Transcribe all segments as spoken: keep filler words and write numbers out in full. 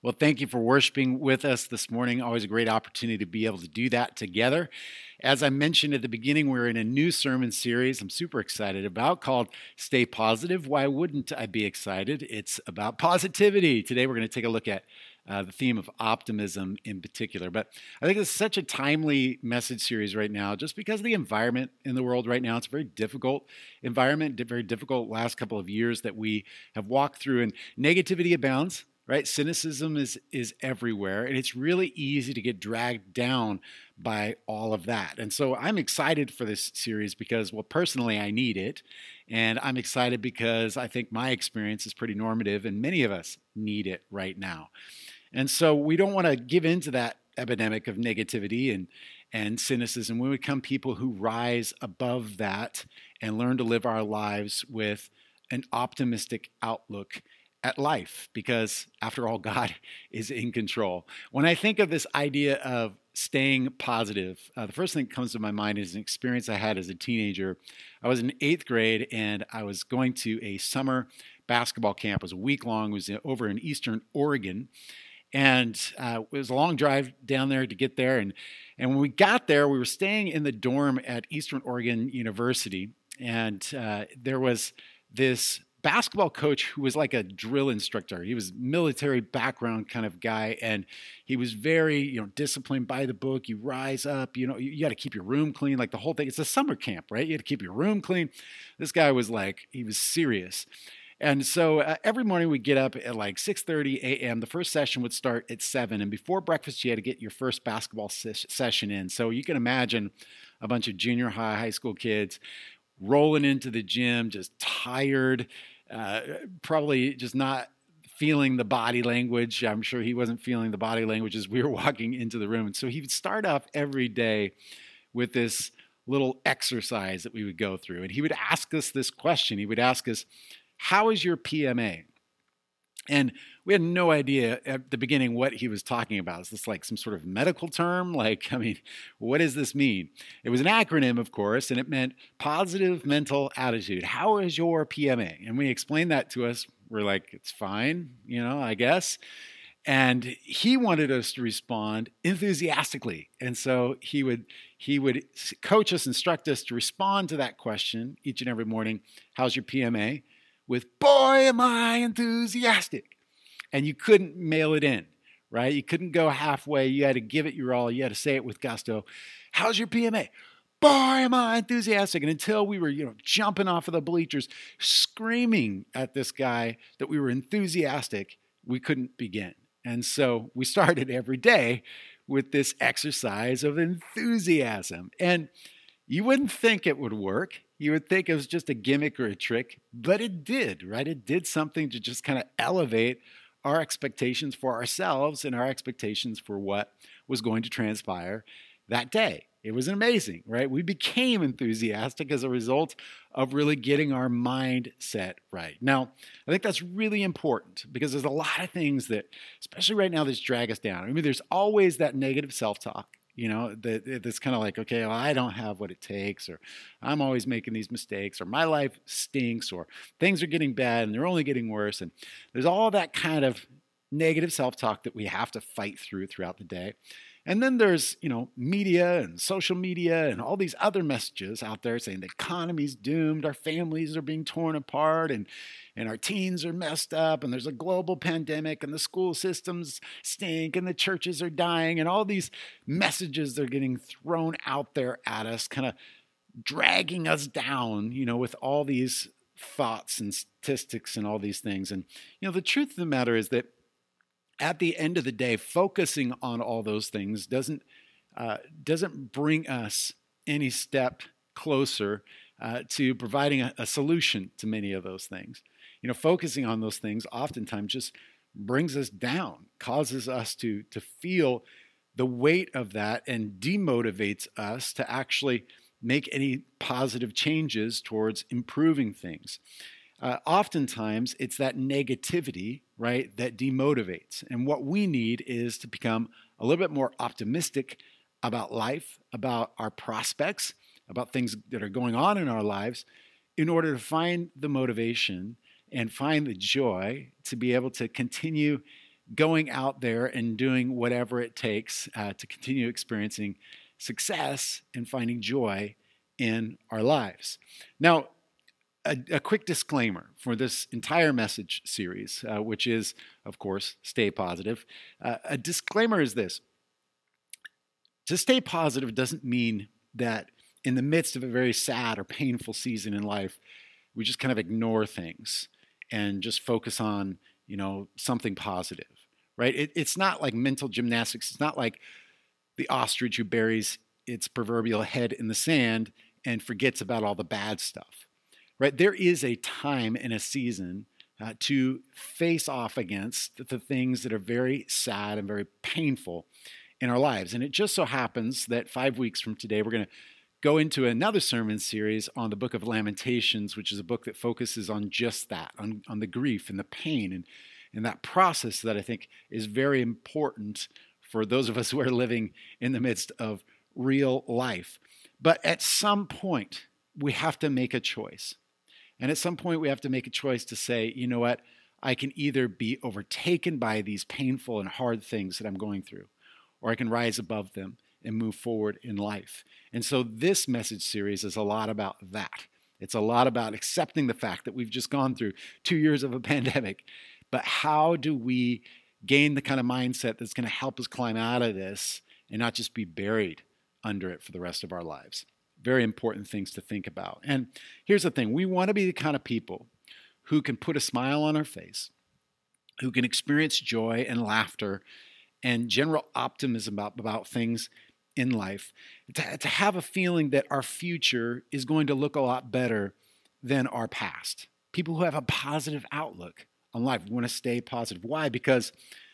Well, thank you for worshiping with us this morning. Always a great opportunity to be able to do that together. As I mentioned at the beginning, we're in a new sermon series I'm super excited about called Stay Positive. Why wouldn't I be excited? It's about positivity. Today, we're going to take a look at uh, the theme of optimism in particular. But I think it's such a timely message series right now just because of the environment in the world right now. It's a very difficult environment, very difficult last couple of years that we have walked through, and negativity abounds. Right? Cynicism is is everywhere, and it's really easy to get dragged down by all of that. And so I'm excited for this series because, well, personally, I need it. And I'm excited because I think my experience is pretty normative, and many of us need it right now. And so we don't want to give into that epidemic of negativity and and cynicism. We become people who rise above that and learn to live our lives with an optimistic outlook at life, because after all, God is in control. When I think of this idea of staying positive, uh, the first thing that comes to my mind is an experience I had as a teenager. I was in eighth grade and I was going to a summer basketball camp. It was a week long. It was over in Eastern Oregon. And uh, it was a long drive down there to get there. And, and when we got there, we were staying in the dorm at Eastern Oregon University. And uh, there was this basketball coach who was like a drill instructor. He was military background kind of guy, and he was very, you know, disciplined by the book. You rise up, you know, you, you got to keep your room clean, like the whole thing. It's a summer camp, right? You had to keep your room clean. This guy was like, he was serious. And so uh, every morning we get up at like six thirty a.m. The first session would start at seven, and before breakfast you had to get your first basketball ses- session in. So you can imagine a bunch of junior high, high school kids rolling into the gym, just tired, Uh, probably just not feeling the body language. I'm sure he wasn't feeling the body language as we were walking into the room. And so he would start off every day with this little exercise that we would go through. And he would ask us this question. He would ask us, how is your P M A? And we had no idea at the beginning what he was talking about. Is this like some sort of medical term? Like, I mean, what does this mean? It was an acronym, of course, and it meant positive mental attitude. How is your P M A? And we explained that to us. We're like, it's fine, you know, I guess. And he wanted us to respond enthusiastically. And so he would he would coach us, instruct us to respond to that question each and every morning. How's your P M A? With, boy, am I enthusiastic. And you couldn't mail it in, right? You couldn't go halfway. You had to give it your all. You had to say it with gusto. How's your P M A? Boy, am I enthusiastic. And until we were, you know, jumping off of the bleachers, screaming at this guy that we were enthusiastic, we couldn't begin. And so we started every day with this exercise of enthusiasm. And you wouldn't think it would work. You would think it was just a gimmick or a trick, but it did, right? It did something to just kind of elevate our expectations for ourselves and our expectations for what was going to transpire that day. It was amazing, right? We became enthusiastic as a result of really getting our mind set right. Now, I think that's really important because there's a lot of things that, especially right now, that drag us down. I mean, there's always that negative self-talk. You know, that that's kind of like, okay, well, I don't have what it takes, or I'm always making these mistakes, or my life stinks, or things are getting bad and they're only getting worse. And there's all that kind of negative self-talk that we have to fight through throughout the day. And then there's, you know, media and social media and all these other messages out there saying the economy's doomed, our families are being torn apart, and, and our teens are messed up, and there's a global pandemic, and the school systems stink, and the churches are dying, and all these messages that are getting thrown out there at us, kind of dragging us down, you know, with all these thoughts and statistics and all these things. And, you know, the truth of the matter is that at the end of the day, focusing on all those things doesn't uh, doesn't bring us any step closer uh, to providing a, a solution to many of those things. You know, focusing on those things oftentimes just brings us down, causes us to to feel the weight of that, and demotivates us to actually make any positive changes towards improving things. Uh, oftentimes, it's that negativity, right, that demotivates. And what we need is to become a little bit more optimistic about life, about our prospects, about things that are going on in our lives, in order to find the motivation and find the joy to be able to continue going out there and doing whatever it takes uh, to continue experiencing success and finding joy in our lives. Now, a, a quick disclaimer for this entire message series, uh, which is, of course, stay positive. Uh, a disclaimer is this. To stay positive doesn't mean that in the midst of a very sad or painful season in life, we just kind of ignore things and just focus on, you know, something positive, right? It, it's not like mental gymnastics. It's not like the ostrich who buries its proverbial head in the sand and forgets about all the bad stuff, right? There is a time and a season uh, to face off against the things that are very sad and very painful in our lives. And it just so happens that five weeks from today, we're going to go into another sermon series on the book of Lamentations, which is a book that focuses on just that, on, on the grief and the pain and, and that process that I think is very important for those of us who are living in the midst of real life. But at some point, we have to make a choice. And at some point, we have to make a choice to say, you know what, I can either be overtaken by these painful and hard things that I'm going through, or I can rise above them and move forward in life. And so this message series is a lot about that. It's a lot about accepting the fact that we've just gone through two years of a pandemic. But how do we gain the kind of mindset that's going to help us climb out of this and not just be buried under it for the rest of our lives? Very important things to think about. And here's the thing. We want to be the kind of people who can put a smile on our face, who can experience joy and laughter and general optimism about, about things in life, to, to have a feeling that our future is going to look a lot better than our past. People who have a positive outlook on life. We want to stay positive. Why? Because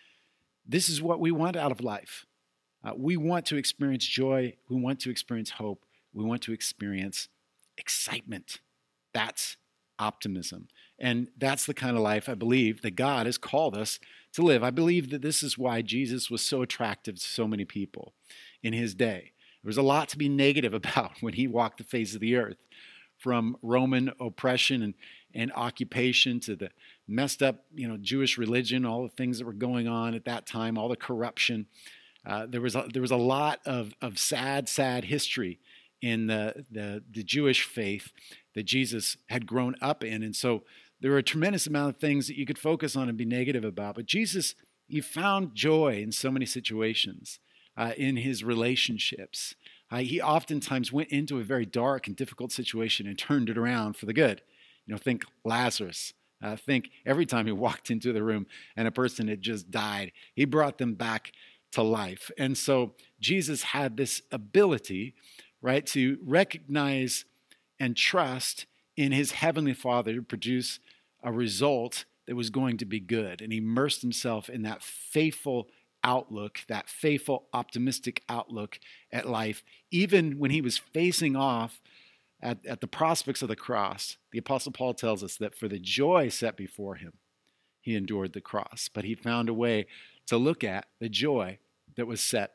this is what we want out of life. Uh, we want to experience joy. We want to experience hope. We want to experience excitement. That's optimism. And that's the kind of life I believe that God has called us to live. I believe that this is why Jesus was so attractive to so many people in his day. There was a lot to be negative about when he walked the face of the earth, from Roman oppression and, and occupation to the messed up, you know, Jewish religion, all the things that were going on at that time, all the corruption. Uh, there was a, there was a lot of, of sad, sad history in the, the, the Jewish faith that Jesus had grown up in. And so there were a tremendous amount of things that you could focus on and be negative about. But Jesus, he found joy in so many situations, uh, in his relationships. Uh, he oftentimes went into a very dark and difficult situation and turned it around for the good. You know, think Lazarus. Uh, think every time he walked into the room and a person had just died, he brought them back to life. And so Jesus had this ability, right, to recognize and trust in his heavenly Father to produce a result that was going to be good. And he immersed himself in that faithful outlook, that faithful, optimistic outlook at life, even when he was facing off at, at the prospects of the cross. The Apostle Paul tells us that for the joy set before him, he endured the cross. But he found a way to look at the joy that was set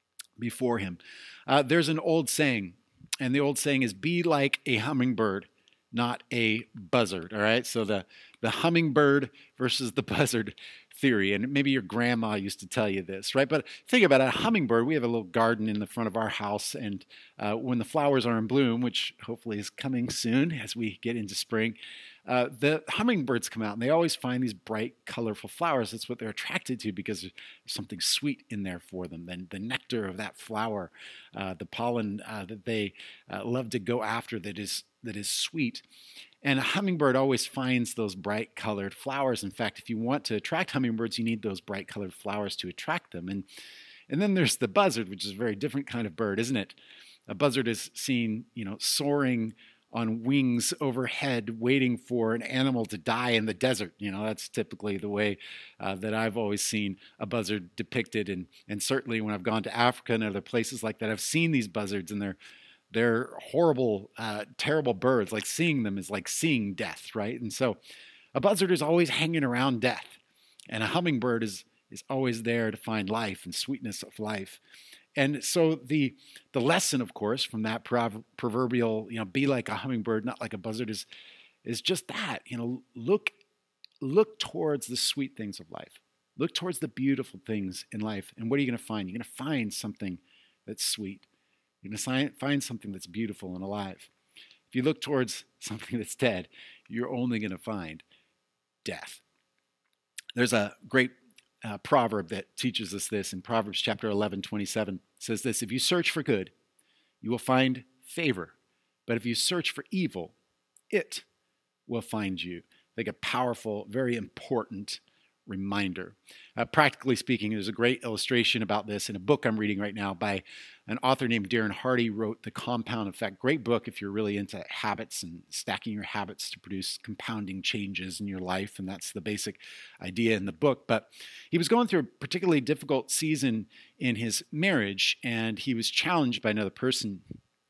before him. Uh, there's an old saying, and the old saying is, be like a hummingbird, not a buzzard, all right? So the, the hummingbird versus the buzzard theory, and maybe your grandma used to tell you this, right? But think about it, a hummingbird, we have a little garden in the front of our house, and uh, when the flowers are in bloom, which hopefully is coming soon as we get into spring, uh, the hummingbirds come out, and they always find these bright, colorful flowers. That's what they're attracted to because there's something sweet in there for them. Then the nectar of that flower, uh, the pollen uh, that they uh, love to go after that is that is sweet. And a hummingbird always finds those bright colored flowers. In fact, if you want to attract hummingbirds, you need those bright colored flowers to attract them. And, and then there's the buzzard, which is a very different kind of bird, isn't it? A buzzard is seen, you know, soaring on wings overhead, waiting for an animal to die in the desert. You know, that's typically the way uh, that I've always seen a buzzard depicted. And, and certainly when I've gone to Africa and other places like that, I've seen these buzzards, and they're They're horrible, uh, terrible birds. Like seeing them is like seeing death, right? And so a buzzard is always hanging around death. And a hummingbird is, is always there to find life and sweetness of life. And so the the lesson, of course, from that prov- proverbial, you know, be like a hummingbird, not like a buzzard, is, is just that, you know, look, look towards the sweet things of life. Look towards the beautiful things in life. And what are you going to find? You're going to find something that's sweet. You're going to find something that's beautiful and alive. If you look towards something that's dead, you're only going to find death. There's a great uh, proverb that teaches us this in Proverbs chapter eleven, twenty-seven. It says this: if you search for good, you will find favor. But if you search for evil, it will find you. Like a powerful, very important reminder. Uh, practically speaking, there's a great illustration about this in a book I'm reading right now by an author named Darren Hardy. Wrote The Compound Effect. Great book if you're really into habits and stacking your habits to produce compounding changes in your life. And that's the basic idea in the book. But he was going through a particularly difficult season in his marriage, and he was challenged by another person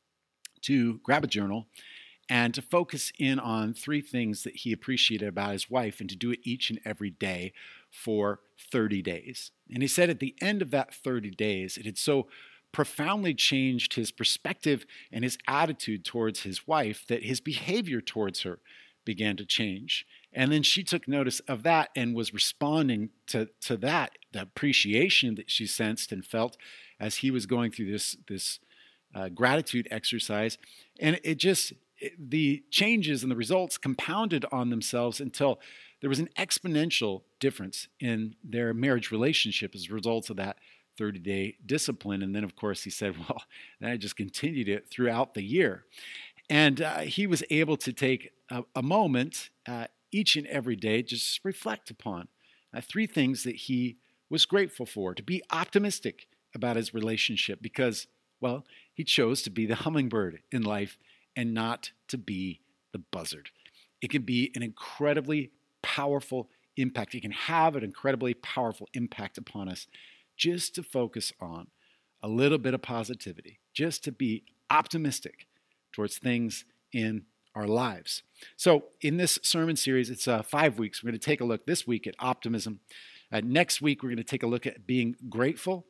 to grab a journal and to focus in on three things that he appreciated about his wife, and to do it each and every day for thirty days. And he said at the end of that thirty days, it had so profoundly changed his perspective and his attitude towards his wife that his behavior towards her began to change. And then she took notice of that and was responding to, to that, the appreciation that she sensed and felt as he was going through this, this uh, gratitude exercise. And it just... the changes and the results compounded on themselves until there was an exponential difference in their marriage relationship as a result of that thirty-day discipline. And then, of course, he said, well, then I just continued it throughout the year. And uh, he was able to take a, a moment uh, each and every day, just reflect upon uh, three things that he was grateful for, to be optimistic about his relationship because, well, he chose to be the hummingbird in life and not to be the buzzard. It can be an incredibly powerful impact. It can have an incredibly powerful impact upon us just to focus on a little bit of positivity, just to be optimistic towards things in our lives. So in this sermon series, it's uh, five weeks. We're going to take a look this week at optimism. Uh, next week, we're going to take a look at being grateful,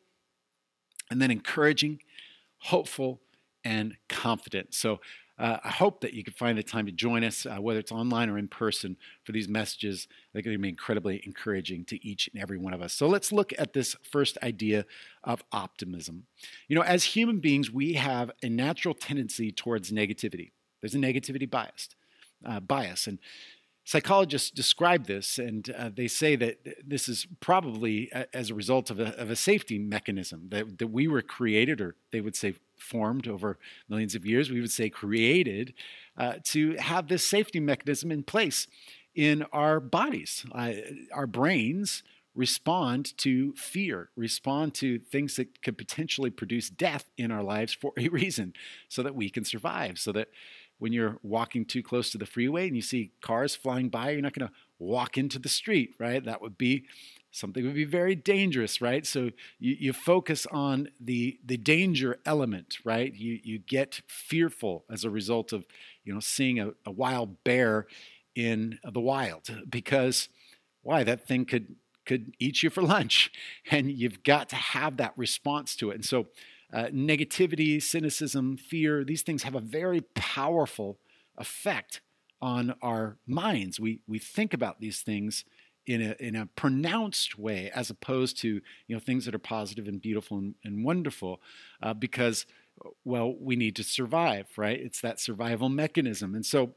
and then encouraging, hopeful, and confident. So Uh, I hope that you can find the time to join us, uh, whether it's online or in person, for these messages. They're going to be incredibly encouraging to each and every one of us. So let's look at this first idea of optimism. You know, as human beings, we have a natural tendency towards negativity. There's a negativity bias, uh, bias, and psychologists describe this, and uh, they say that this is probably a, as a result of a, of a safety mechanism that, that we were created, or they would say formed over millions of years, we would say created, uh, to have this safety mechanism in place in our bodies. Uh, our brains respond to fear, respond to things that could potentially produce death in our lives for a reason, so that we can survive, so that when you're walking too close to the freeway and you see cars flying by, you're not going to walk into the street, right? That would be something would be very dangerous, right? So you, you focus on the the danger element, right? You you get fearful as a result of, you know, seeing a, a wild bear in the wild, because why? That thing could could eat you for lunch, and you've got to have that response to it. And so Uh, negativity, cynicism, fear, these things have a very powerful effect on our minds. We we think about these things in a in a pronounced way, as opposed to, you know, things that are positive and beautiful and, and wonderful, uh, because, well, we need to survive, right? It's that survival mechanism. And so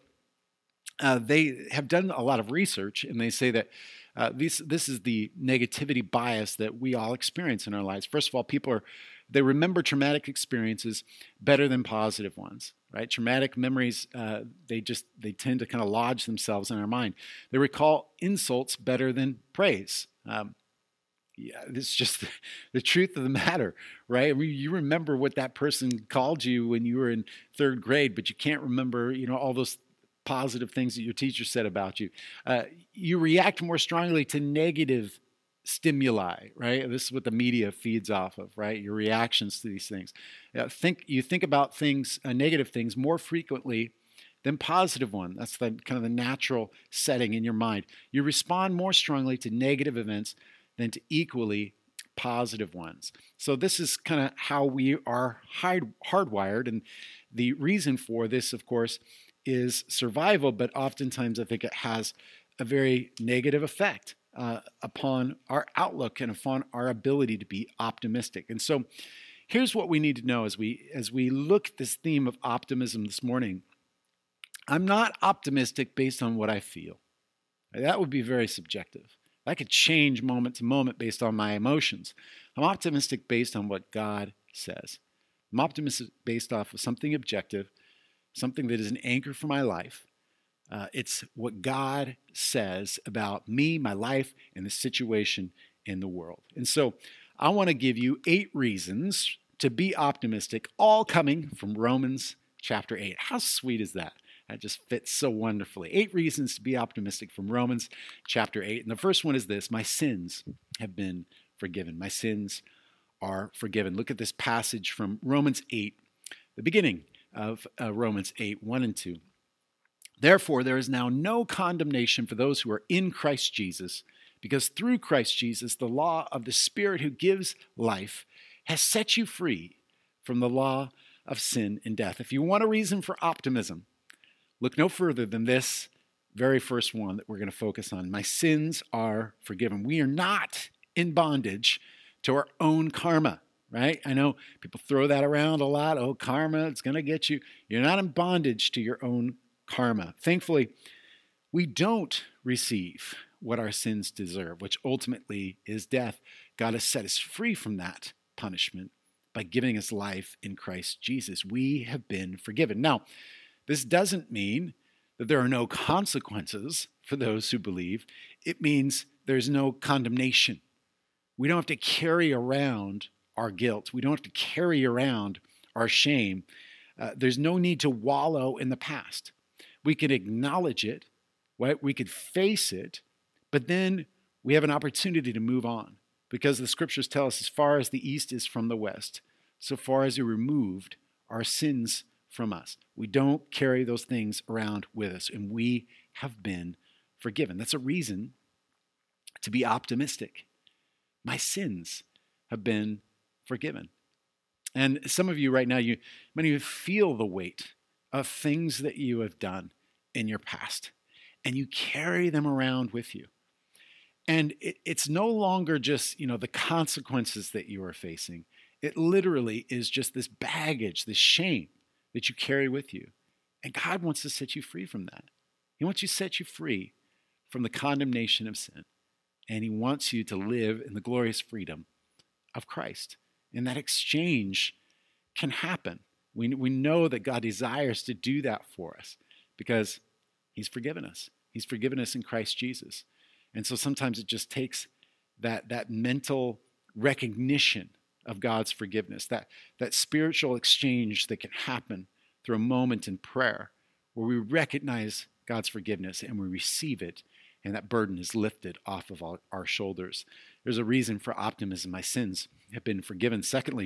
uh, they have done a lot of research, and they say that uh, this this is the negativity bias that we all experience in our lives. First of all, people are They remember traumatic experiences better than positive ones, right? Traumatic memories, uh, they just, they tend to kind of lodge themselves in our mind. They recall insults better than praise. Um, yeah, it's just the, the truth of the matter, right? I mean, you remember what that person called you when you were in third grade, but you can't remember, you know, all those positive things that your teacher said about you. Uh, you react more strongly to negative stimuli, right? This is what the media feeds off of, right? Your reactions to these things. Uh, think you think about things, uh, negative things, more frequently than positive one. That's the kind of the natural setting in your mind. You respond more strongly to negative events than to equally positive ones. So this is kind of how we are hard, hardwired, and the reason for this, of course, is survival. But oftentimes, I think it has a very negative effect uh, upon our outlook and upon our ability to be optimistic. And so here's what we need to know as we as we look at this theme of optimism this morning. I'm not optimistic based on what I feel. That would be very subjective. I could change moment to moment based on my emotions. I'm optimistic based on what God says. I'm optimistic based off of something objective, something that is an anchor for my life. Uh, it's what God says about me, my life, and the situation in the world. And so I want to give you eight reasons to be optimistic, all coming from Romans chapter eight. How sweet is that? That just fits so wonderfully. Eight reasons to be optimistic from Romans chapter eight. And the first one is this: my sins have been forgiven. My sins are forgiven. Look at this passage from Romans eight, the beginning of uh, Romans eight, one and two. Therefore, there is now no condemnation for those who are in Christ Jesus, because through Christ Jesus, the law of the Spirit who gives life has set you free from the law of sin and death. If you want a reason for optimism, look no further than this very first one that we're going to focus on. My sins are forgiven. We are not in bondage to our own karma, right? I know people throw that around a lot. Oh, karma, it's going to get you. You're not in bondage to your own karma. Thankfully, we don't receive what our sins deserve, which ultimately is death. God has set us free from that punishment by giving us life in Christ Jesus. We have been forgiven. Now, this doesn't mean that there are no consequences for those who believe. It means there's no condemnation. We don't have to carry around our guilt. We don't have to carry around our shame. Uh, there's no need to wallow in the past. We can acknowledge it, right? We could face it, but then we have an opportunity to move on, because the scriptures tell us as far as the east is from the west, so far as He removed our sins from us. We don't carry those things around with us, and we have been forgiven. That's a reason to be optimistic. My sins have been forgiven. And some of you right now, you many of you feel the weight of things that you have done in your past, and you carry them around with you. And it, it's no longer just, you know, the consequences that you are facing. It literally is just this baggage, this shame that you carry with you. And God wants to set you free from that. He wants to set you free from the condemnation of sin. And He wants you to live in the glorious freedom of Christ. And that exchange can happen. We, we know that God desires to do that for us because He's forgiven us. He's forgiven us in Christ Jesus. And so sometimes it just takes that, that mental recognition of God's forgiveness, that, that spiritual exchange that can happen through a moment in prayer where we recognize God's forgiveness and we receive it, and that burden is lifted off of our, our shoulders. There's a reason for optimism. My sins have been forgiven. Secondly,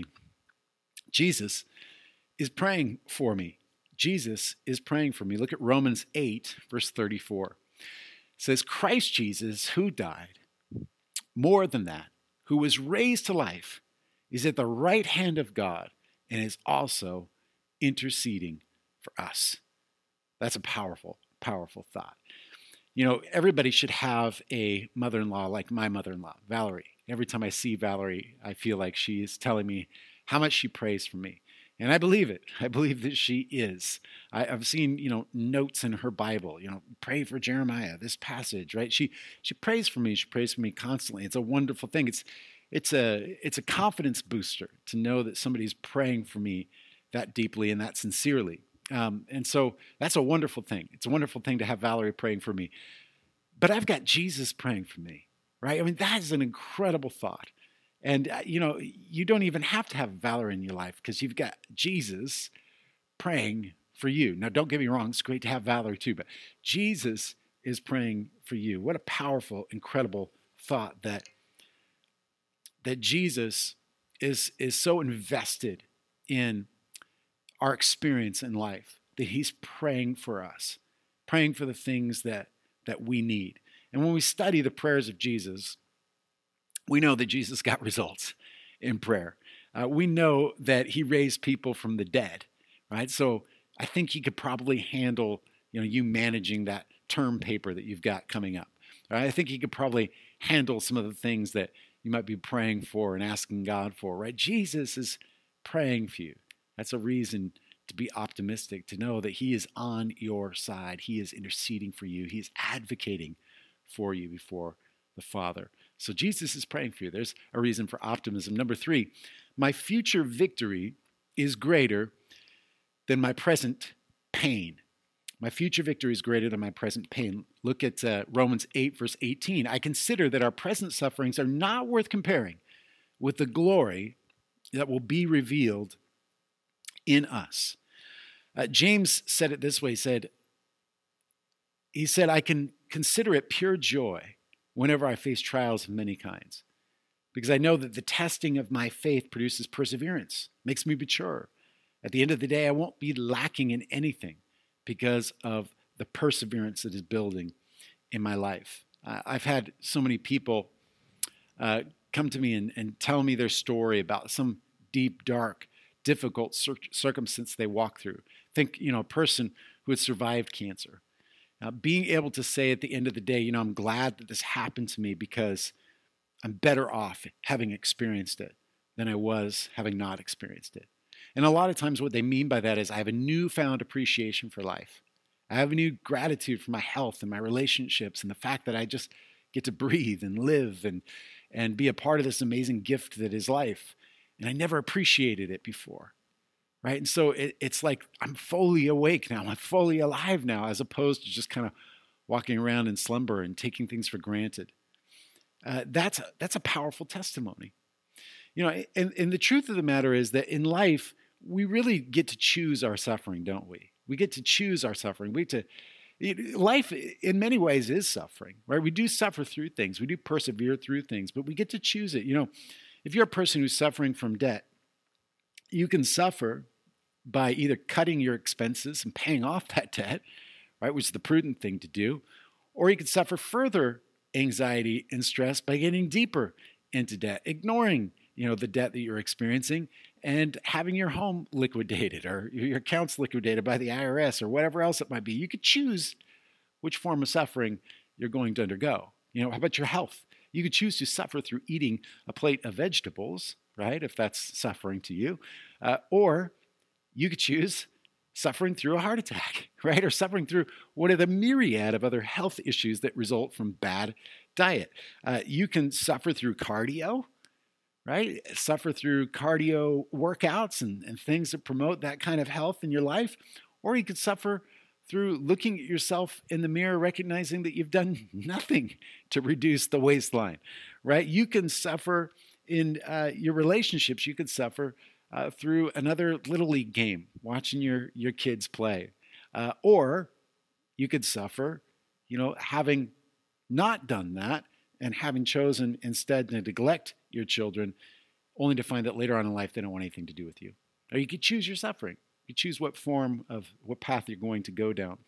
Jesus is praying for me. Jesus is praying for me. Look at Romans eight, verse thirty-four. It says, Christ Jesus, who died, more than that, who was raised to life, is at the right hand of God and is also interceding for us. That's a powerful, powerful thought. You know, everybody should have a mother-in-law like my mother-in-law, Valerie. Every time I see Valerie, I feel like she is telling me how much she prays for me. And I believe it. I believe that she is. I, I've seen, you know, notes in her Bible, you know, pray for Jeremiah, this passage, right? She she prays for me. She prays for me constantly. It's a wonderful thing. It's it's a it's a confidence booster to know that somebody's praying for me that deeply and that sincerely. Um, and so that's a wonderful thing. It's a wonderful thing to have Valerie praying for me. But I've got Jesus praying for me, right? I mean, that is an incredible thought. And, uh, you know, you don't even have to have Valerie in your life because you've got Jesus praying for you. Now, don't get me wrong. It's great to have Valerie too, but Jesus is praying for you. What a powerful, incredible thought that, that Jesus is, is so invested in our experience in life that He's praying for us, praying for the things that, that we need. And when we study the prayers of Jesus, we know that Jesus got results in prayer. Uh, we know that He raised people from the dead, right? So I think He could probably handle, you know, you managing that term paper that you've got coming up. Right? I think he could probably handle some of the things that you might be praying for and asking God for, right? Jesus is praying for you. That's a reason to be optimistic, to know that he is on your side. He is interceding for you. He is advocating for you before the Father. So Jesus is praying for you. There's a reason for optimism. Number three, my future victory is greater than my present pain. My future victory is greater than my present pain. Look at uh, Romans eight, verse eighteen. I consider that our present sufferings are not worth comparing with the glory that will be revealed in us. Uh, James said it this way. He said, he said, I can consider it pure joy whenever I face trials of many kinds, because I know that the testing of my faith produces perseverance, makes me mature. At the end of the day, I won't be lacking in anything because of the perseverance that is building in my life. Uh, I've had so many people uh, come to me and, and tell me their story about some deep, dark, difficult cir- circumstance they walk through. Think, you know, a person who had survived cancer. Uh, being able to say at the end of the day, you know, I'm glad that this happened to me because I'm better off having experienced it than I was having not experienced it. And a lot of times what they mean by that is I have a newfound appreciation for life. I have a new gratitude for my health and my relationships and the fact that I just get to breathe and live and, and be a part of this amazing gift that is life. And I never appreciated it before, right? And so it, it's like I'm fully awake now. I'm fully alive now, as opposed to just kind of walking around in slumber and taking things for granted. Uh, that's, that's a powerful testimony. You know, and, and the truth of the matter is that in life, we really get to choose our suffering, don't we? We get to choose our suffering. We get to, life in many ways is suffering, right? We do suffer through things. We do persevere through things, but we get to choose it. You know, if you're a person who's suffering from debt, you can suffer by either cutting your expenses and paying off that debt, right, which is the prudent thing to do, or you can suffer further anxiety and stress by getting deeper into debt, ignoring, you know, the debt that you're experiencing and having your home liquidated or your accounts liquidated by the I R S or whatever else it might be. You could choose which form of suffering you're going to undergo. You know, how about your health? You could choose to suffer through eating a plate of vegetables, right, if that's suffering to you, uh, or you could choose suffering through a heart attack, right, or suffering through one of the myriad of other health issues that result from bad diet. Uh, you can suffer through cardio, right, suffer through cardio workouts and, and things that promote that kind of health in your life, or you could suffer through looking at yourself in the mirror, recognizing that you've done nothing to reduce the waistline, right? You can suffer in uh, your relationships. You could suffer uh, through another Little League game, watching your, your kids play. Uh, or you could suffer, you know, having not done that and having chosen instead to neglect your children, only to find that later on in life they don't want anything to do with you. Or you could choose your suffering. You choose what form of, what path you're going to go down.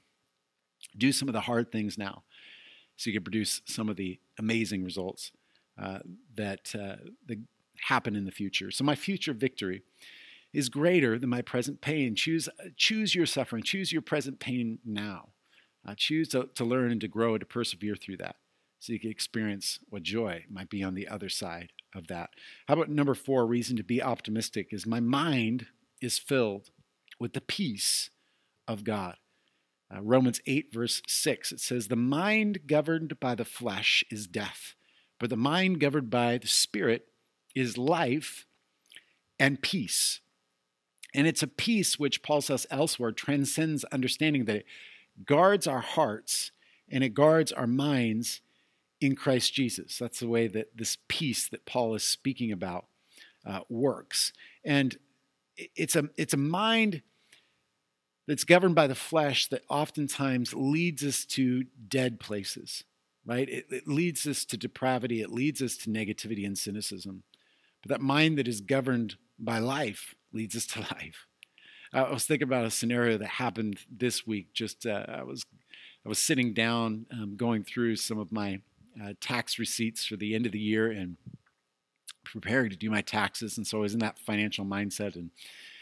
Do some of the hard things now so you can produce some of the amazing results uh, that, uh, that happen in the future. So my future victory is greater than my present pain. Choose, choose your suffering. Choose your present pain now. Uh, choose to, to learn and to grow and to persevere through that so you can experience what joy might be on the other side of that. How about number four, reason to be optimistic is my mind is filled with the peace of God. Uh, Romans eight, verse six, it says, the mind governed by the flesh is death, but the mind governed by the Spirit is life and peace. And it's a peace which Paul says elsewhere transcends understanding, that it guards our hearts and it guards our minds in Christ Jesus. That's the way that this peace that Paul is speaking about uh, works. And it's a, it's a mind that's governed by the flesh that oftentimes leads us to dead places, right? It, it leads us to depravity. It leads us to negativity and cynicism. But that mind that is governed by life leads us to life. I was thinking about a scenario that happened this week. Just uh, I was I was sitting down, um, going through some of my uh, tax receipts for the end of the year and preparing to do my taxes, and so I was in that financial mindset. And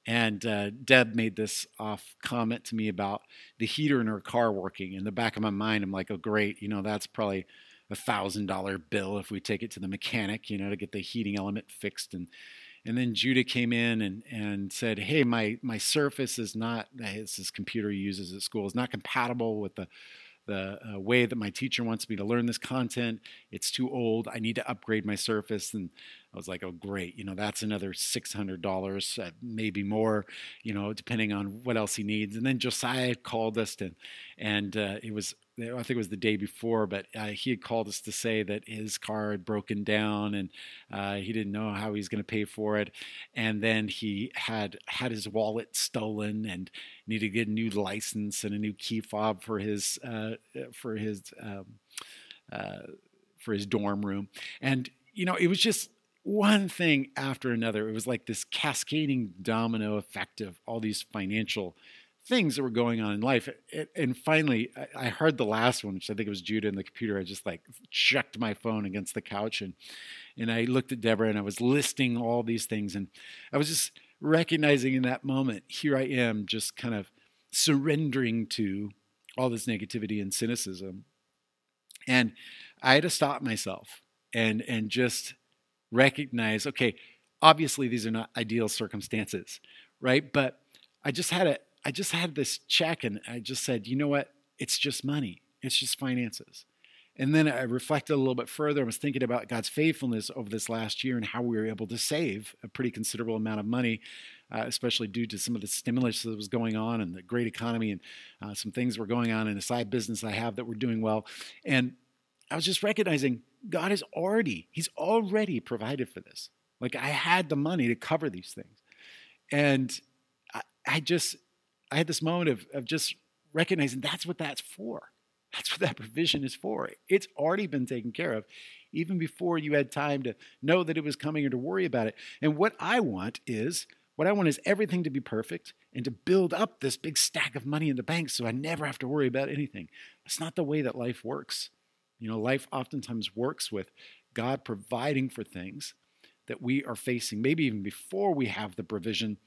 And uh, Deb made this off comment to me about the heater in her car working. In the back of my mind, I'm like, oh, great. You know, that's probably a thousand dollar bill if we take it to the mechanic, you know, to get the heating element fixed. And and then Judah came in and, and said, hey, my my Surface is not, it's this computer he uses at school, is not compatible with the the uh, way that my teacher wants me to learn this content. It's too old. I need to upgrade my Surface. And I was like, oh, great. You know, that's another six hundred dollars, uh, maybe more, you know, depending on what else he needs. And then Josiah called us and, and uh, it was, I think it was the day before, but uh, he had called us to say that his car had broken down and uh, he didn't know how he was going to pay for it. And then he had had his wallet stolen and needed to get a new license and a new key fob for his uh, for his um, uh, for his dorm room. And you know, it was just one thing after another. It was like this cascading domino effect of all these financial things that were going on in life. And finally, I heard the last one, which I think it was Judah and the computer. I just like chucked my phone against the couch and and I looked at Deborah and I was listing all these things. And I was just recognizing in that moment, here I am just kind of surrendering to all this negativity and cynicism. And I had to stop myself and and just recognize, okay, obviously these are not ideal circumstances, right? But I just had a I just had this check and I just said, you know what? It's just money. It's just finances. And then I reflected a little bit further. I was thinking about God's faithfulness over this last year and how we were able to save a pretty considerable amount of money, uh, especially due to some of the stimulus that was going on and the great economy and uh, some things were going on in a side business I have that were doing well. And I was just recognizing God has already, he's already provided for this. Like I had the money to cover these things. And I, I just, I had this moment of, of just recognizing that's what that's for. That's what that provision is for. It's already been taken care of, even before you had time to know that it was coming or to worry about it. And what I want is, what I want is everything to be perfect and to build up this big stack of money in the bank so I never have to worry about anything. That's not the way that life works. You know, life oftentimes works with God providing for things that we are facing, maybe even before we have the provision.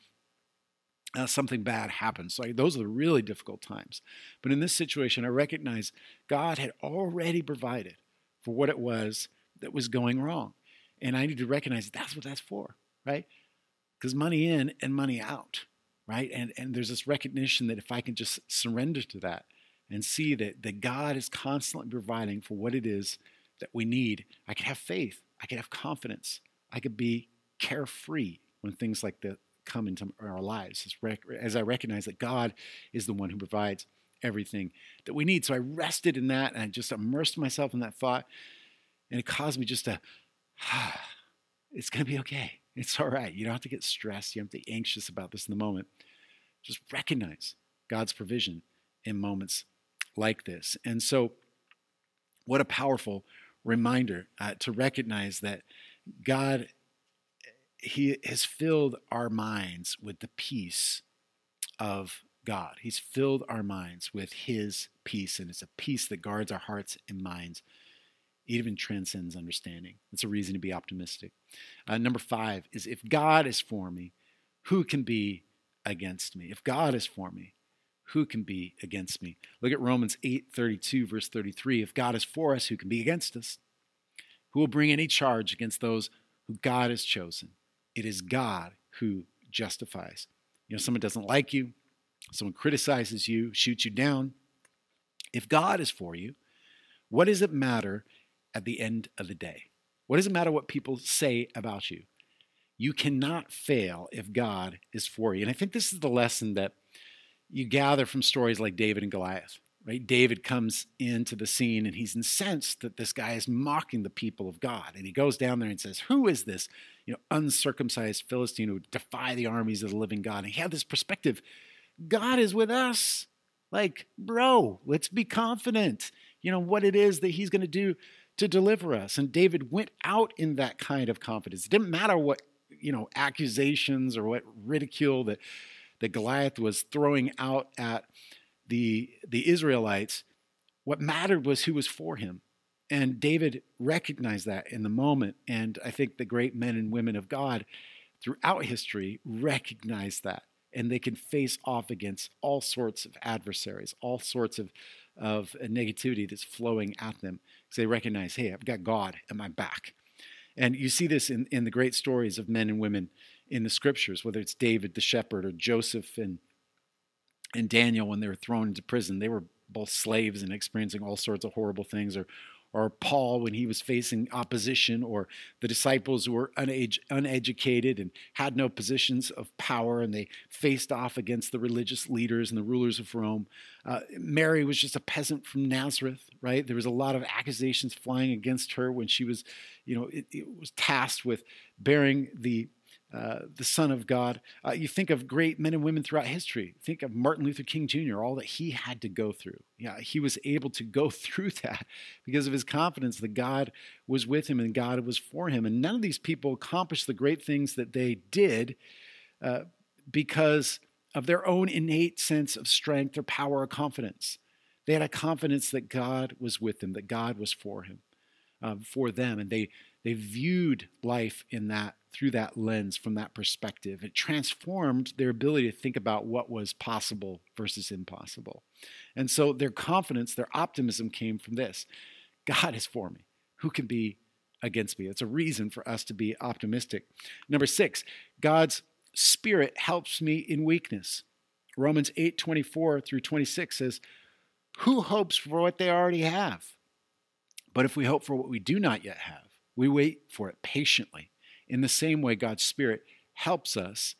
Uh, something bad happens. So those are the really difficult times. But in this situation, I recognize God had already provided for what it was that was going wrong. And I need to recognize that's what that's for, right? Because money in and money out, right? And, and there's this recognition that if I can just surrender to that and see that, that God is constantly providing for what it is that we need, I can have faith. I can have confidence. I could be carefree when things like that come into our lives as, rec- as I recognize that God is the one who provides everything that we need. So I rested in that and I just immersed myself in that thought, and it caused me just to, ah, it's going to be okay. It's all right. You don't have to get stressed. You don't have to be anxious about this in the moment. Just recognize God's provision in moments like this. And so what a powerful reminder uh, to recognize that God, he has filled our minds with the peace of God. He's filled our minds with his peace, and it's a peace that guards our hearts and minds. It even transcends understanding. It's a reason to be optimistic. Uh, number five is, if God is for me, who can be against me? If God is for me, who can be against me? Look at Romans eight thirty-two, verse thirty-three. If God is for us, who can be against us? Who will bring any charge against those who God has chosen? It is God who justifies. You know, someone doesn't like you, someone criticizes you, shoots you down. If God is for you, what does it matter at the end of the day? What does it matter what people say about you? You cannot fail if God is for you. And I think this is the lesson that you gather from stories like David and Goliath, right? David comes into the scene and he's incensed that this guy is mocking the people of God. And he goes down there and says, who is this, you know, uncircumcised Philistine who would defy the armies of the living God? And he had this perspective. God is with us. Like, bro, let's be confident, you know, what it is that he's going to do to deliver us. And David went out in that kind of confidence. It didn't matter what, you know, accusations or what ridicule that, that Goliath was throwing out at the, the Israelites. What mattered was who was for him. And David recognized that in the moment. And I think the great men and women of God throughout history recognized that. and they can face off against all sorts of adversaries, all sorts of, of negativity that's flowing at them, because they recognize, hey, I've got God at my back. And you see this in, in the great stories of men and women in the scriptures, whether it's David the shepherd or Joseph and, and Daniel when they were thrown into prison. They were both slaves and experiencing all sorts of horrible things, or or Paul when he was facing opposition, or the disciples who were uned- uneducated and had no positions of power, and they faced off against the religious leaders and the rulers of Rome. Uh, Mary was just a peasant from Nazareth, right? There was a lot of accusations flying against her when she was, you know, it, it was tasked with bearing the Uh, the Son of God. Uh, you think of great men and women throughout history. Think of Martin Luther King Junior, all that he had to go through. Yeah, he was able to go through that because of his confidence that God was with him and God was for him. And none of these people accomplished the great things that they did uh, because of their own innate sense of strength or power or confidence. They had a confidence that God was with them, that God was for him, uh, for them, and they they viewed life in that through that lens, from that perspective. It transformed their ability to think about what was possible versus impossible. And so their confidence, their optimism came from this: God is for me. Who can be against me? It's a reason for us to be optimistic. Number six, God's Spirit helps me in weakness. Romans eight twenty-four through twenty-six says, who hopes for what they already have? But if we hope for what we do not yet have, we wait for it patiently. In the same way, God's Spirit helps us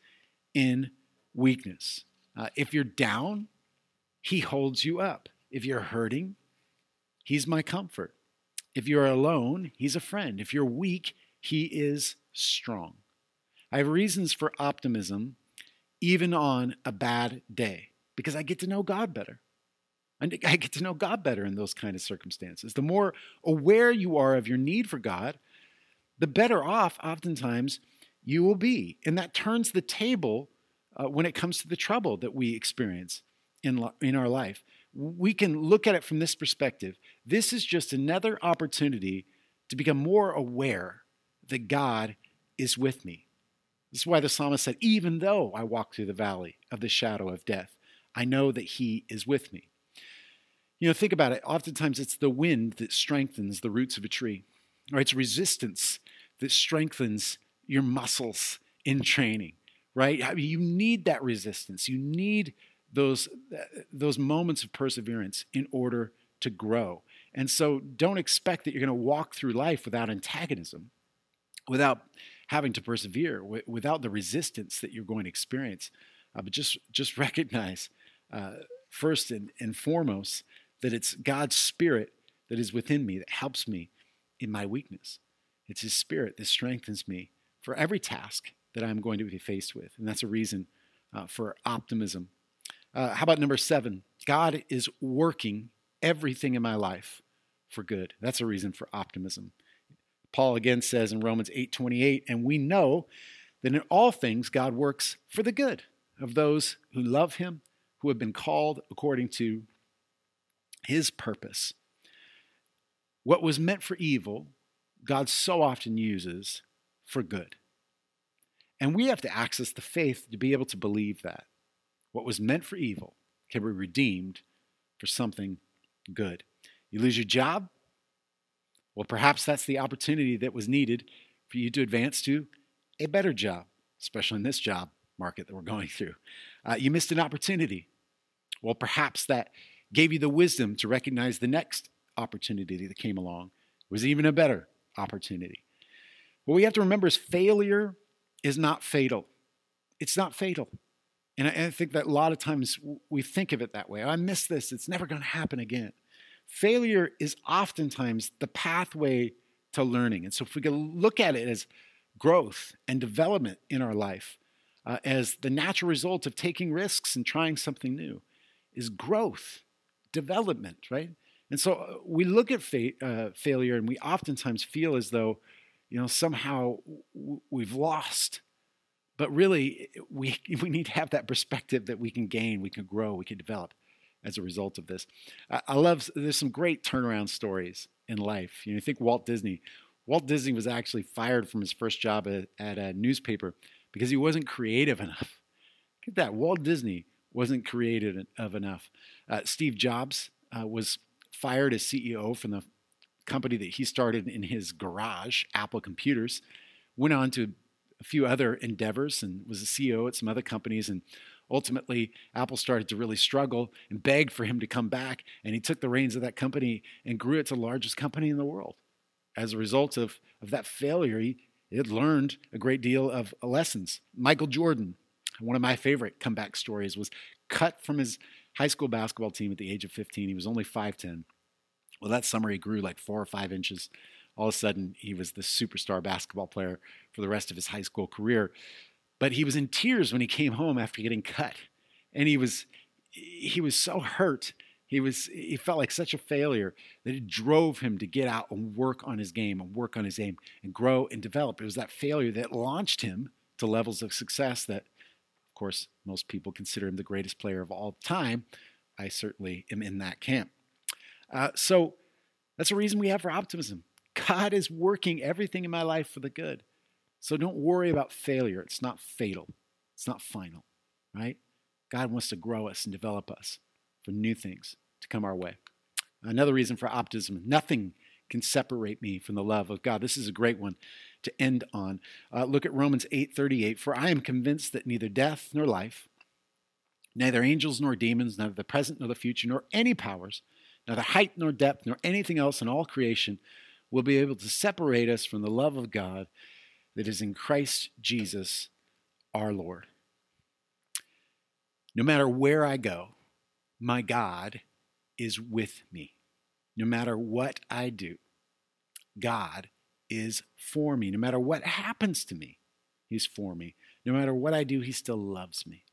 in weakness. Uh, if you're down, He holds you up. If you're hurting, He's my comfort. If you're alone, He's a friend. If you're weak, He is strong. I have reasons for optimism even on a bad day because I get to know God better. And I get to know God better in those kind of circumstances. The more aware you are of your need for God, the better off oftentimes you will be. And that turns the table uh, when it comes to the trouble that we experience in, lo- in our life. We can look at it from this perspective. This is just another opportunity to become more aware that God is with me. This is why the psalmist said, even though I walk through the valley of the shadow of death, I know that He is with me. You know, think about it. Oftentimes it's the wind that strengthens the roots of a tree, or it's resistance that strengthens your muscles in training, right? I mean, you need that resistance. You need those, those moments of perseverance in order to grow. And so don't expect that you're going to walk through life without antagonism, without having to persevere, without the resistance that you're going to experience. Uh, but just, just recognize uh, first and, and foremost that it's God's Spirit that is within me that helps me in my weakness. It's His Spirit that strengthens me for every task that I'm going to be faced with. And that's a reason uh, for optimism. Uh, how about number seven? God is working everything in my life for good. That's a reason for optimism. Paul again says in Romans eight twenty-eight, and we know that in all things God works for the good of those who love Him, who have been called according to His purpose. What was meant for evil, God so often uses for good. And we have to access the faith to be able to believe that what was meant for evil can be redeemed for something good. You lose your job? Well, perhaps that's the opportunity that was needed for you to advance to a better job, especially in this job market that we're going through. Uh, you missed an opportunity. Well, perhaps that gave you the wisdom to recognize the next opportunity that came along was even a better opportunity. What we have to remember is failure is not fatal. It's not fatal. And I, I think that a lot of times we think of it that way. I missed this. It's never going to happen again. Failure is oftentimes the pathway to learning. And so if we can look at it as growth and development in our life, uh, as the natural result of taking risks and trying something new, is growth, development, right? And so we look at fa- uh, failure and we oftentimes feel as though, you know, somehow w- we've lost. But really, we, we need to have that perspective that we can gain, we can grow, we can develop as a result of this. I, I love, there's some great turnaround stories in life. You know, you think Walt Disney. Walt Disney was actually fired from his first job at, at a newspaper because he wasn't creative enough Get that. Walt Disney wasn't creative of enough. Uh, Steve Jobs uh, was fired as C E O from the company that he started in his garage, Apple Computers, went on to a few other endeavors and was a C E O at some other companies. And ultimately, Apple started to really struggle and begged for him to come back. And he took the reins of that company and grew it to the largest company in the world. As a result of, of that failure, he had learned a great deal of lessons. Michael Jordan, one of my favorite comeback stories, was cut from his high school basketball team at the age of fifteen. He was only five ten. Well, that summer he grew like four or five inches. All of a sudden, he was the superstar basketball player for the rest of his high school career. But he was in tears when he came home after getting cut. And he was he was so hurt. He was he felt like such a failure that it drove him to get out and work on his game and work on his aim and grow and develop. It was that failure that launched him to levels of success that, of course, most people consider him the greatest player of all time. I certainly am in that camp. Uh, so that's a reason we have for optimism. God is working everything in my life for the good. So don't worry about failure. It's not fatal. It's not final, right? God wants to grow us and develop us for new things to come our way. Another reason for optimism: nothing can separate me from the love of God. This is a great one to end on. Uh, look at Romans eight thirty-eight. For I am convinced that neither death nor life, neither angels nor demons, neither the present nor the future, nor any powers, neither height nor depth, nor anything else in all creation will be able to separate us from the love of God that is in Christ Jesus our Lord. No matter where I go, my God is with me. No matter what I do, God is for me. No matter what happens to me, He's for me. No matter what I do, He still loves me.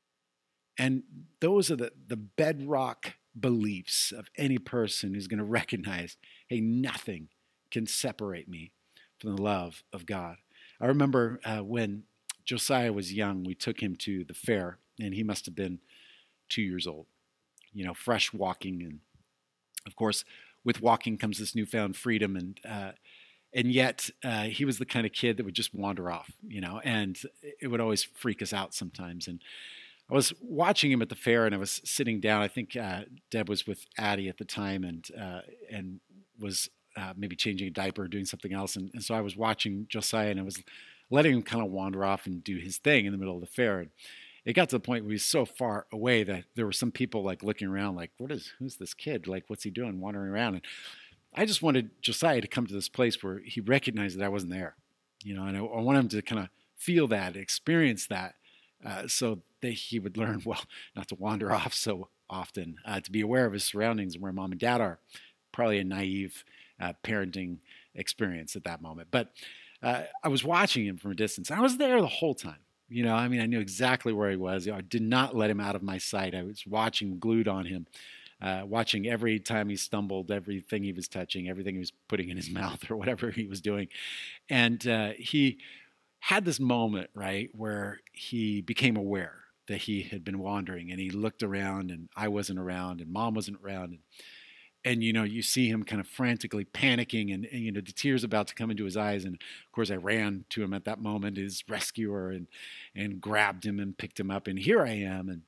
And those are the, the bedrock beliefs of any person who's going to recognize, hey, nothing can separate me from the love of God. I remember uh, when Josiah was young, we took him to the fair, and he must have been two years old, you know, fresh walking. And of course, with walking comes this newfound freedom. And uh, and yet uh, he was the kind of kid that would just wander off, you know, and it would always freak us out sometimes. And I was watching him at the fair, and I was sitting down. I think uh, Deb was with Addie at the time, and uh, and was uh, maybe changing a diaper or doing something else. And, and so I was watching Josiah, and I was letting him kind of wander off and do his thing in the middle of the fair. And it got to the point where he was so far away that there were some people like looking around like, what is, who's this kid? Like, what's he doing wandering around? And I just wanted Josiah to come to this place where he recognized that I wasn't there, you know, and I, I want him to kind of feel that, experience that, uh, so that he would learn, well, not to wander off so often, uh, to be aware of his surroundings and where mom and dad are. Probably a naive uh, parenting experience at that moment. But uh, I was watching him from a distance. I was there the whole time. You know, I mean, I knew exactly where he was. I did not let him out of my sight. I was watching, glued on him, uh, watching every time he stumbled, everything he was touching, everything he was putting in his mouth or whatever he was doing. And uh, he had this moment, right, where he became aware that he had been wandering, and he looked around, and I wasn't around, and mom wasn't around. And, and you know, you see him kind of frantically panicking, and, and, you know, the tears about to come into his eyes. And of course, I ran to him at that moment, his rescuer, and and grabbed him and picked him up. And here I am. And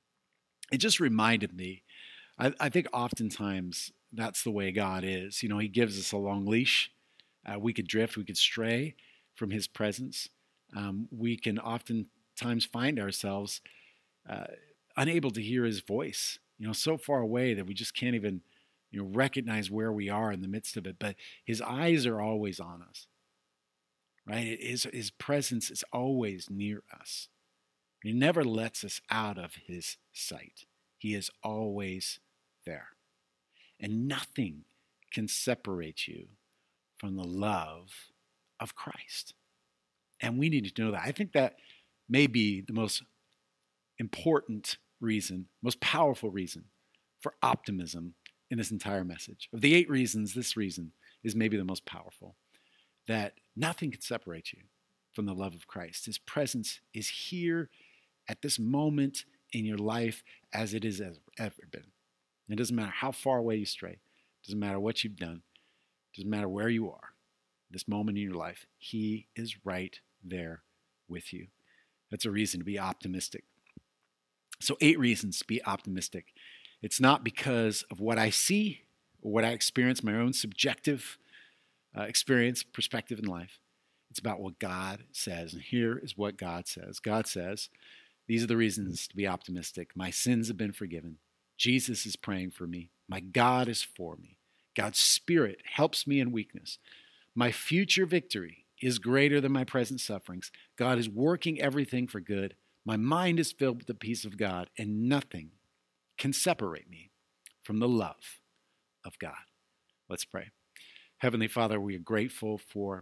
it just reminded me, I, I think oftentimes that's the way God is. You know, He gives us a long leash. Uh, we could drift, we could stray from His presence. Um, we can oftentimes find ourselves uh, unable to hear His voice, you know, so far away that we just can't even, you know, recognize where we are in the midst of it. But His eyes are always on us, right? His, his presence is always near us. He never lets us out of His sight. He is always there. And nothing can separate you from the love of Christ. And we need to know that. I think that may be the most important reason, most powerful reason for optimism in this entire message. Of the eight reasons, this reason is maybe the most powerful. That nothing can separate you from the love of Christ. His presence is here at this moment in your life as it has ever been. It doesn't matter how far away you stray. It doesn't matter what you've done. It doesn't matter where you are. This moment in your life, He is right there with you. That's a reason to be optimistic. So eight reasons to be optimistic. It's not because of what I see or what I experience, my own subjective uh, experience, perspective in life. It's about what God says. And here is what God says. God says, these are the reasons to be optimistic. My sins have been forgiven. Jesus is praying for me. My God is for me. God's Spirit helps me in weakness. My future victory is greater than my present sufferings. God is working everything for good. My mind is filled with the peace of God, and nothing can separate me from the love of God. Let's pray. Heavenly Father, we are grateful for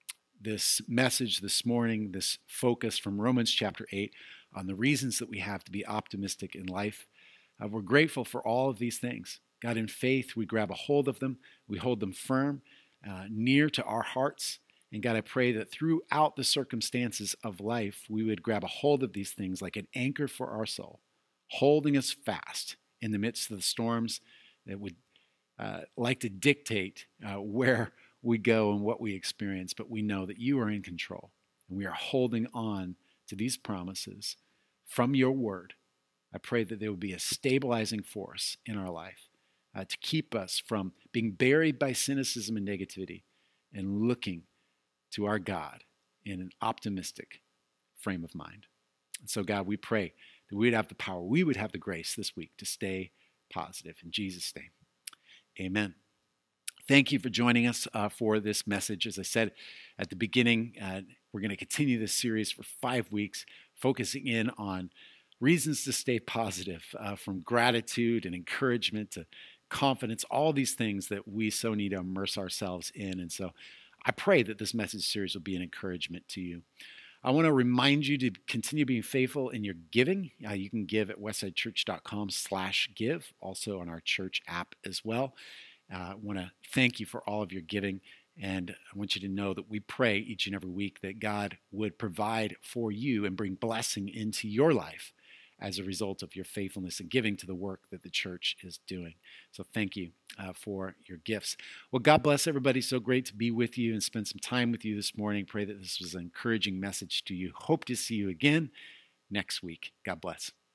this message this morning, this focus from Romans chapter eight on the reasons that we have to be optimistic in life. Uh, we're grateful for all of these things. God, in faith, we grab a hold of them. We hold them firm, uh, near to our hearts. And God, I pray that throughout the circumstances of life, we would grab a hold of these things like an anchor for our soul, holding us fast in the midst of the storms that would uh, like to dictate uh, where we go and what we experience. But we know that you are in control, and we are holding on to these promises from your word. I pray that there would be a stabilizing force in our life uh, to keep us from being buried by cynicism and negativity and looking to our God in an optimistic frame of mind. And so, God, we pray that we would have the power, we would have the grace this week to stay positive. In Jesus' name, amen. Thank you for joining us uh, for this message. As I said at the beginning, uh, we're going to continue this series for five weeks, focusing in on reasons to stay positive, uh, from gratitude and encouragement to confidence, all these things that we so need to immerse ourselves in. And so I pray that this message series will be an encouragement to you. I want to remind you to continue being faithful in your giving. Uh, you can give at westsidechurch.com slash give, also on our church app as well. Uh, I want to thank you for all of your giving, and I want you to know that we pray each and every week that God would provide for you and bring blessing into your life as a result of your faithfulness and giving to the work that the church is doing. So thank you uh, for your gifts. Well, God bless everybody. So great to be with you and spend some time with you this morning. Pray that this was an encouraging message to you. Hope to see you again next week. God bless.